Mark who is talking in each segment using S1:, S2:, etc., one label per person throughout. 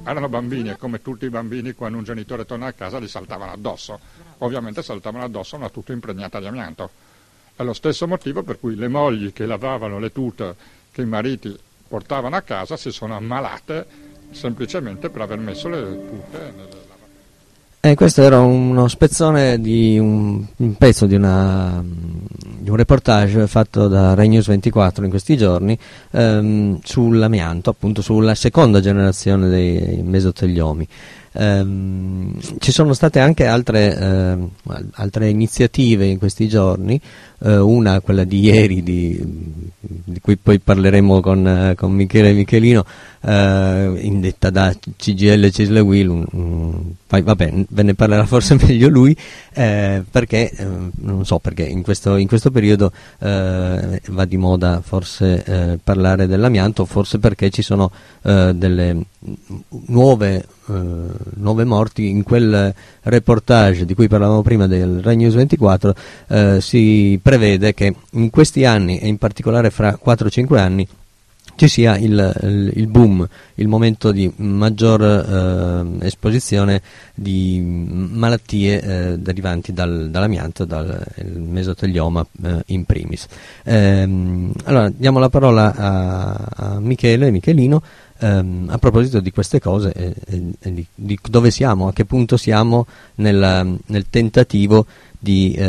S1: erano bambini e come tutti i bambini quando un genitore torna a casa gli saltavano addosso. Ovviamente saltavano addosso una tuta impregnata di amianto. È lo stesso motivo per cui le mogli che lavavano le tute che i mariti portavano a casa si sono ammalate semplicemente per aver messo le tute nelle lavatrici.
S2: Questo era uno spezzone di un pezzo di un reportage fatto da Rai News 24 in questi giorni sull'amianto, appunto sulla seconda generazione dei mesoteliomi. Ci sono state anche altre iniziative in questi giorni, una quella di ieri di cui poi parleremo con Michele Michelino, indetta da CGIL Cisle Will, vabbè, ve ne parlerà forse meglio lui, perché non so perché in questo periodo va di moda forse parlare dell'amianto, forse perché ci sono delle nuove morti. In quel reportage di cui parlavamo prima del Rai News 24 si prevede che in questi anni, e in particolare fra 4-5 anni, ci sia il boom, il momento di maggior esposizione di malattie derivanti dall'amianto, dal mesotelioma in primis. Allora diamo la parola a Michelino a proposito di queste cose e di dove siamo, a che punto siamo nel tentativo di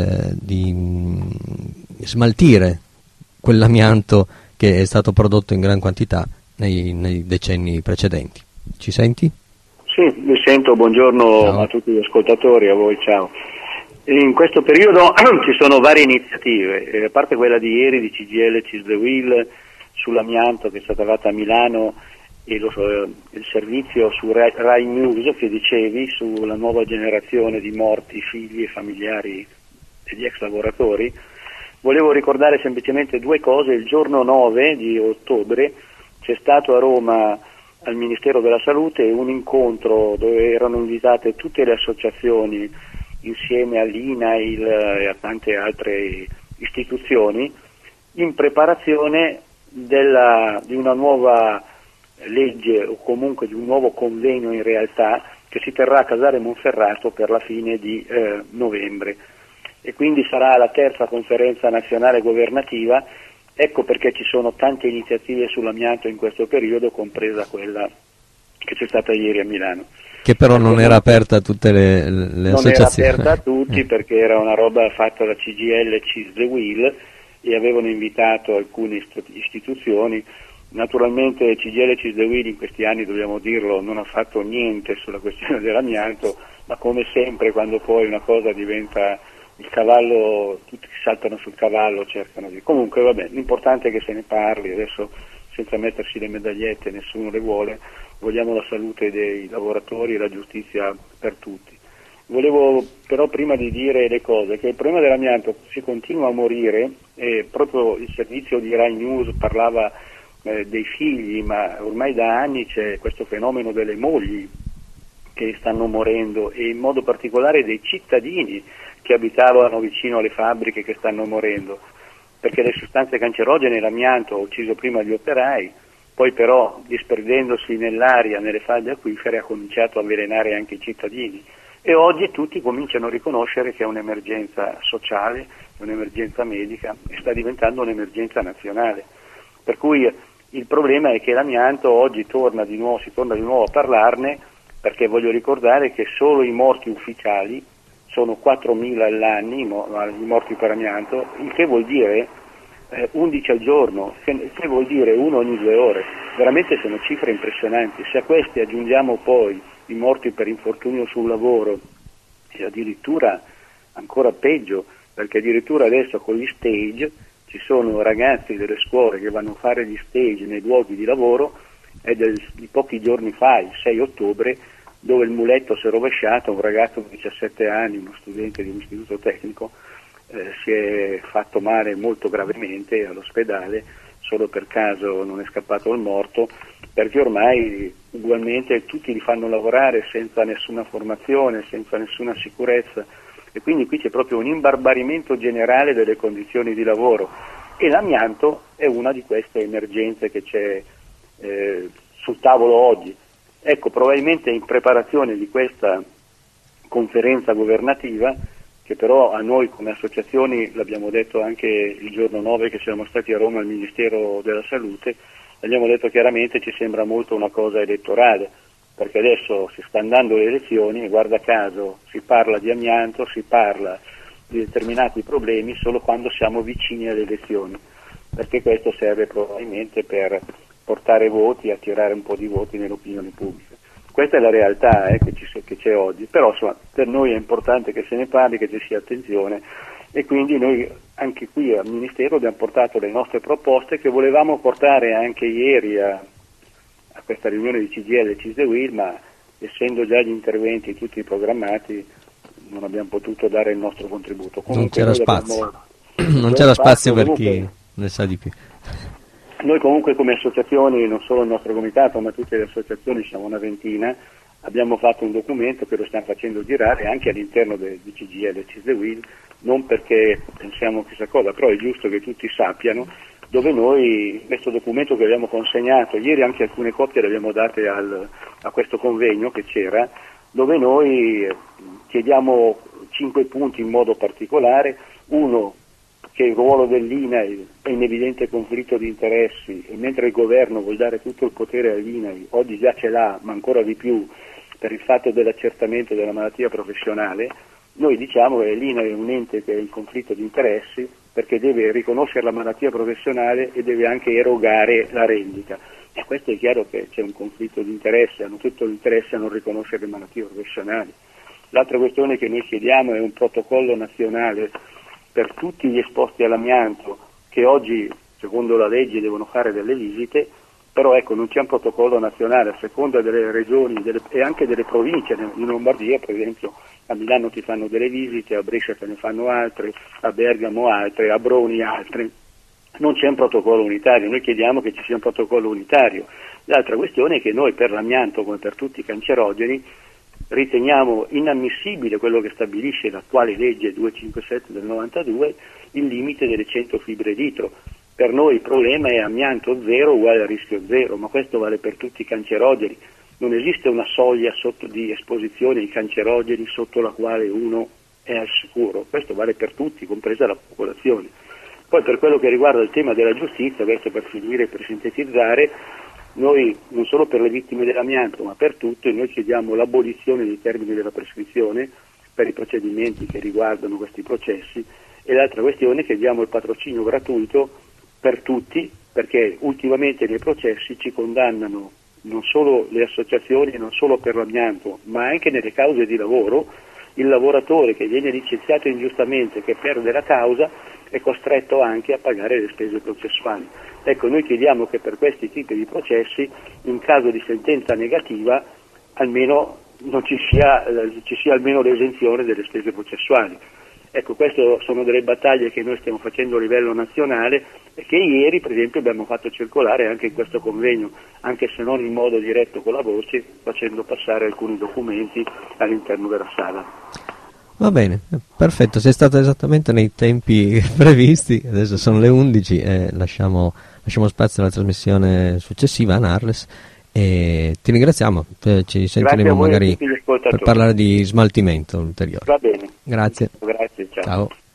S2: smaltire quell'amianto che è stato prodotto in gran quantità nei decenni precedenti. Ci senti?
S3: Sì, vi sento, buongiorno. Ciao a tutti gli ascoltatori, a voi, ciao. In questo periodo ci sono varie iniziative, a parte quella di ieri di CGIL Cisle Will sull'amianto che è stata fatta a Milano e il servizio su Rai News che dicevi sulla nuova generazione di morti, figli e familiari degli ex lavoratori. Volevo ricordare semplicemente due cose. Il giorno 9 di ottobre c'è stato a Roma al Ministero della Salute un incontro dove erano invitate tutte le associazioni insieme all'INAIL e a tante altre istituzioni in preparazione di una nuova legge o comunque di un nuovo convegno in realtà che si terrà a Casale Monferrato per la fine di novembre. E quindi sarà la terza conferenza nazionale governativa. Ecco perché ci sono tante iniziative sull'amianto in questo periodo, compresa quella che c'è stata ieri a Milano.
S2: Che però non era aperta a tutte le associazioni.
S3: Non era aperta a tutti perché era una roba fatta da CGIL Cisle Will e avevano invitato alcune istituzioni. Naturalmente CGIL Cisle Will in questi anni, dobbiamo dirlo, non ha fatto niente sulla questione dell'amianto, ma come sempre quando poi una cosa diventa il cavallo, tutti saltano sul cavallo, cercano di... Comunque vabbè, l'importante è che se ne parli, adesso senza mettersi le medagliette, nessuno le vuole, vogliamo la salute dei lavoratori e la giustizia per tutti. Volevo però prima di dire le cose, che il problema dell'amianto si continua a morire, e proprio il servizio di Rai News parlava dei figli, ma ormai da anni c'è questo fenomeno delle mogli che stanno morendo e in modo particolare dei cittadini che abitavano vicino alle fabbriche che stanno morendo, perché le sostanze cancerogene, l'amianto ha ucciso prima gli operai, poi però disperdendosi nell'aria, nelle falde acquifere, ha cominciato a avvelenare anche i cittadini e oggi tutti cominciano a riconoscere che è un'emergenza sociale, un'emergenza medica e sta diventando un'emergenza nazionale, per cui il problema è che l'amianto oggi si torna di nuovo a parlarne, perché voglio ricordare che solo i morti ufficiali sono 4.000 all'anno, i morti per amianto, il che vuol dire 11 al giorno, il che vuol dire uno ogni 2 ore. Veramente sono cifre impressionanti. Se a questi aggiungiamo poi i morti per infortunio sul lavoro e addirittura ancora peggio, perché addirittura adesso con gli stage ci sono ragazzi delle scuole che vanno a fare gli stage nei luoghi di lavoro, è di pochi giorni fa, il 6 ottobre, dove il muletto si è rovesciato, un ragazzo di 17 anni, uno studente di un istituto tecnico, si è fatto male molto gravemente all'ospedale, solo per caso non è scappato il morto, perché ormai ugualmente tutti li fanno lavorare senza nessuna formazione, senza nessuna sicurezza, e quindi qui c'è proprio un imbarbarimento generale delle condizioni di lavoro e l'amianto è una di queste emergenze che c'è sul tavolo oggi. Ecco, probabilmente in preparazione di questa conferenza governativa, che però a noi come associazioni, l'abbiamo detto anche il giorno 9 che siamo stati a Roma al Ministero della Salute, abbiamo detto chiaramente ci sembra molto una cosa elettorale, perché adesso si stanno dando le elezioni e guarda caso si parla di amianto, si parla di determinati problemi solo quando siamo vicini alle elezioni, perché questo serve probabilmente per portare voti, attirare un po' di voti nell'opinione pubblica. Questa è la realtà che c'è oggi, però insomma, per noi è importante che se ne parli, che ci sia attenzione, e quindi noi anche qui al Ministero abbiamo portato le nostre proposte che volevamo portare anche ieri a questa riunione di CGIL e CISL, ma essendo già gli interventi tutti programmati non abbiamo potuto dare il nostro contributo. Comunque,
S2: non c'era spazio, non c'era spazio per chi ne sa di più.
S3: Noi comunque come associazioni, non solo il nostro comitato, ma tutte le associazioni, siamo una ventina, abbiamo fatto un documento che lo stiamo facendo girare anche all'interno di CGIL e CISL, non perché pensiamo chissà cosa, però è giusto che tutti sappiano, dove noi, questo documento che abbiamo consegnato, ieri anche alcune copie le abbiamo date a questo convegno che c'era, dove noi chiediamo 5 punti in modo particolare. Uno, che il ruolo dell'INAIL è in evidente conflitto di interessi, e mentre il governo vuol dare tutto il potere all'INAIL, oggi già ce l'ha, ma ancora di più per il fatto dell'accertamento della malattia professionale, noi diciamo che l'INAIL è un ente che è in conflitto di interessi perché deve riconoscere la malattia professionale e deve anche erogare la rendita. E questo è chiaro che c'è un conflitto di interessi, hanno tutto l'interesse a non riconoscere le malattie professionali. L'altra questione che noi chiediamo è un protocollo nazionale per tutti gli esposti all'amianto che oggi, secondo la legge, devono fare delle visite, però ecco, non c'è un protocollo nazionale a seconda delle regioni e anche delle province. In Lombardia, per esempio, a Milano ti fanno delle visite, a Brescia te ne fanno altre, a Bergamo altre, a Broni altre. Non c'è un protocollo unitario, noi chiediamo che ci sia un protocollo unitario. L'altra questione è che noi per l'amianto, come per tutti i cancerogeni, riteniamo inammissibile quello che stabilisce l'attuale legge 257 del 92, il limite delle 100 fibre litro. Per noi il problema è amianto zero uguale a rischio zero, ma questo vale per tutti i cancerogeni. Non esiste una soglia di esposizione ai cancerogeni sotto la quale uno è al sicuro. Questo vale per tutti, compresa la popolazione. Poi per quello che riguarda il tema della giustizia, adesso per finire e per sintetizzare, noi non solo per le vittime dell'amianto ma per tutte, noi chiediamo l'abolizione dei termini della prescrizione per i procedimenti che riguardano questi processi, e l'altra questione chiediamo il patrocinio gratuito per tutti, perché ultimamente nei processi ci condannano non solo le associazioni, non solo per l'amianto, ma anche nelle cause di lavoro. Il lavoratore che viene licenziato ingiustamente, che perde la causa, è costretto anche a pagare le spese processuali. Ecco, noi chiediamo che per questi tipi di processi, in caso di sentenza negativa, almeno non ci sia almeno l'esenzione delle spese processuali. Ecco, queste sono delle battaglie che noi stiamo facendo a livello nazionale e che ieri, per esempio, abbiamo fatto circolare anche in questo convegno, anche se non in modo diretto con la voce, facendo passare alcuni documenti all'interno della sala.
S2: Va bene, perfetto, sei stato esattamente nei tempi previsti, adesso sono le 11 e lasciamo spazio alla trasmissione successiva a Narles e ti ringraziamo, ci sentiremo magari per parlare di smaltimento ulteriore.
S3: Va bene.
S2: Grazie.
S3: Grazie, ciao.
S2: Ciao.